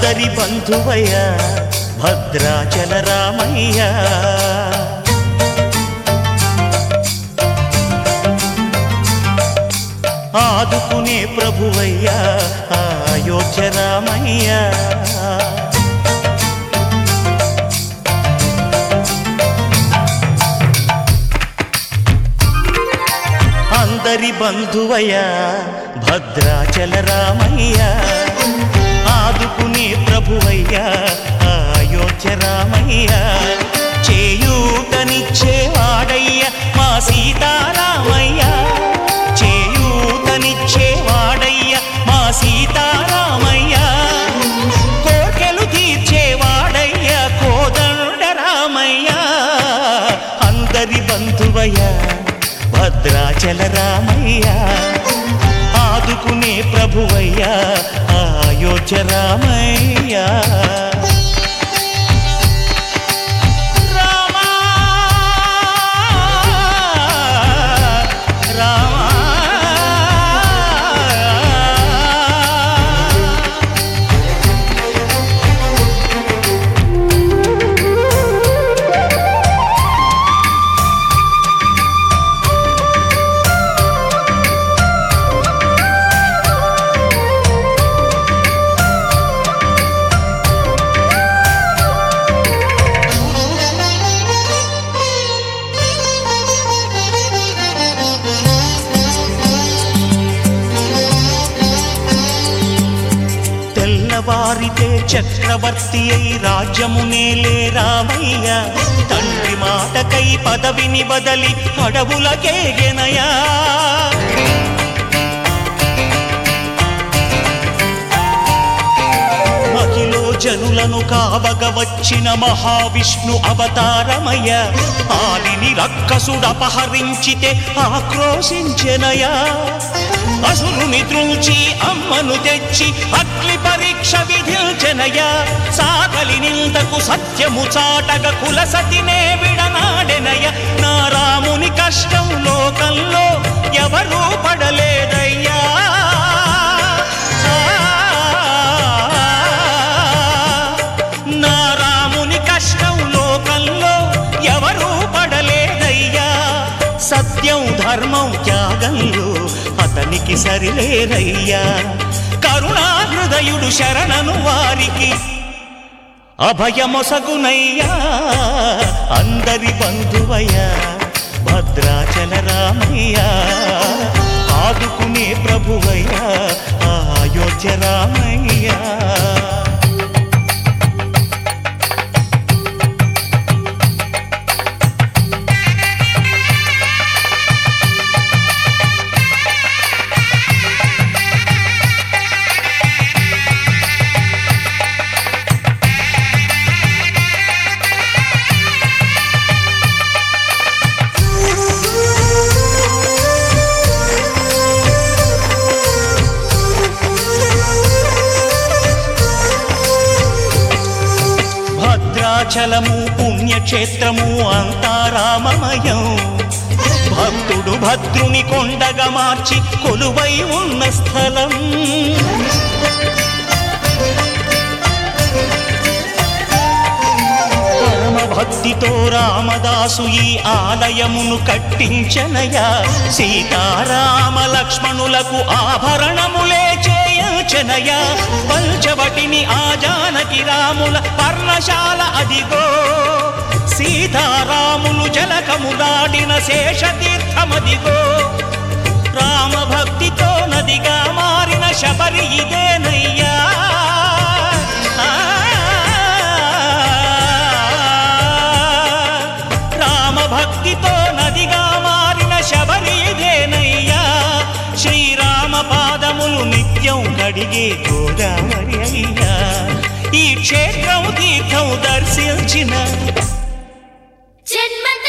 అందరి బంధువయ్య భద్రాచల రామయ్య ఆదుకునే ప్రభువయ్య అయోధ్య రామయ్య అందరి బంధువయ్య భద్రాచల రామయ్య ఆదుకునే ప్రభువయ్య అయోధ్య రామయ్య చేయూతనిచ్చేవాడయ్య మా సీతారామయ్య చేయూతనిచ్చేవాడయ్య మా సీతారామయ్య కోర్కెలు తీర్చేవాడయ్య కోదండ రామయ్య అందరి బంధువయ్య భద్రాచల రామయ్య ఆదుకునే ప్రభువయ్య అయోధ్య రామయ్య వారితే చక్రవర్తి అయి రాజ్యమునేలే రామయ్య తండ్రి మాటకై పదవిని బదలి అడవులకేగెనయా మహిలో జనులను కావగ వచ్చిన మహావిష్ణు అవతారమయ్య ఆలిని రక్కసుడపహరించితే ఆక్రోశించెనయా అసురుని ద్రుంచి అమ్మను తెచ్చి అగ్ని పరీక్ష విధించెనయా సాగలి నిందకు సత్యము చాటగ కులసతినే విడనాడెనయ నా రాముని కష్టం లోకంలో ఎవరూ పడలేదయ్యా నా రాముని కష్టం లోకంలో ఎవరూ పడలేదయ్యా సత్యం ధర్మం త్యాగంలో అతనికి సరిలేరయ్యా కరుణా హృదయుడు శరణను వారికి అభయమొసగునయ్యా అందరి బంధువయ్య భద్రాచల రామయ్య ఆదుకునే ప్రభువయ్య అయోధ్య రామయ్య భద్రాచలము పుణ్యక్షేత్రము అంతా రామమయం భక్తుడు భద్రుని కొండగా మార్చి కొలువై ఉన్న స్థలం పరమ భక్తితో రామదాసు ఈ ఆలయమును కట్టించనయా సీతారామ లక్ష్మణులకు ఆభరణములే చేయచనయా పంచవటిని ఆ జానకి రాముల పర్ణశాల అదిగో సీతారాములు జలకములాడిన శేషతీర్థమదిగో రామభక్తితో నదిగా మారిన శబరి ఇదేనయ్యా రామభక్తితో నదిగా మారిన శబరి ఇదేనయ్యా శ్రీరామ పాదములు నిత్యం కడిగే గోదావరి అయ్యా ఈ క్షేత్రం తీర్థం దర్శించిన జన్మ